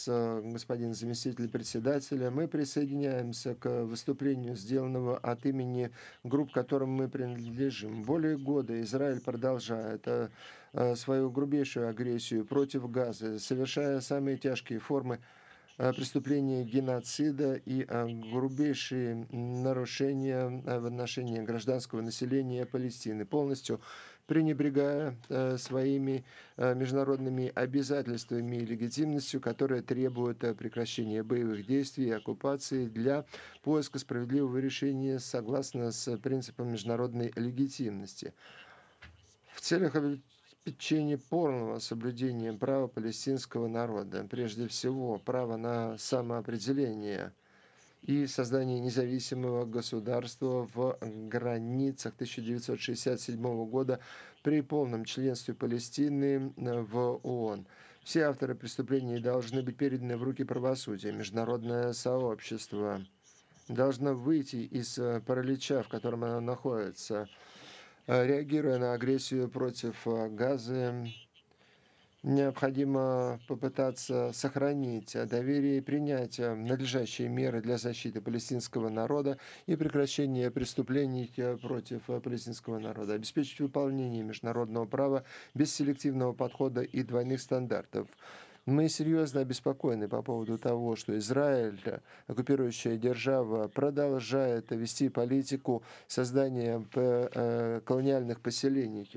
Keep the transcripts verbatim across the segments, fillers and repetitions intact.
вас, э, господин заместитель председателя. Мы присоединяемся к выступлению, сделанному от имени групп, которым мы принадлежим. Более года Израиль продолжает э, э, свою грубейшую агрессию против Газы, совершая самые тяжкие формы э, преступления геноцида и э, грубейшие нарушения э, в отношении гражданского населения Палестины, полностью пренебрегая э, своими э, международными обязательствами и легитимностью, которые требуют э, прекращения боевых действий и оккупации для поиска справедливого решения согласно с принципом международной легитимности. В целях обеспечения полного соблюдения права палестинского народа, прежде всего права на самоопределение и создание независимого государства в границах тысяча девятьсот шестьдесят седьмого года при полном членстве Палестины э, в ООН. Все авторы преступлений должны быть переданы в руки правосудия. Международное сообщество должно выйти из э, паралича, в котором оно находится. Э, Реагируя на агрессию против э, Газы, необходимо попытаться сохранить э, доверие и принять э, надлежащие меры для защиты палестинского народа и прекращения преступлений э, против э, палестинского народа, обеспечить выполнение международного права без селективного подхода и двойных стандартов. Мы серьезно обеспокоены по поводу того, что Израиль, э, оккупирующая держава, продолжает вести политику создания п- э, колониальных поселений.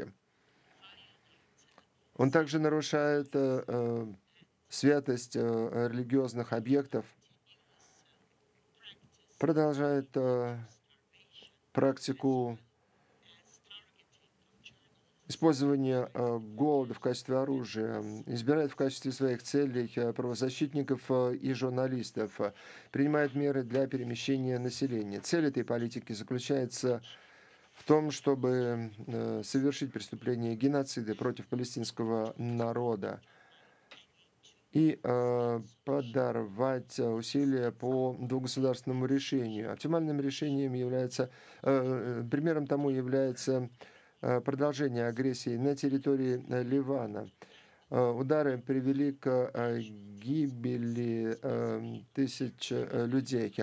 Он также нарушает э, э, святость э, религиозных объектов, продолжает э, практику использования э, голода в качестве оружия, м, избирает в качестве своих целей э, правозащитников э, и журналистов, э, принимает меры для перемещения населения. Цель этой политики заключается в том, чтобы э, совершить преступление геноцида против палестинского народа и э, подорвать э, усилия по двугосударственному решению. Оптимальным решением является, э, э, примером тому является э, продолжение агрессии на территории э, Ливана. Э, Удары привели к э, гибели э, тысяч э, людей.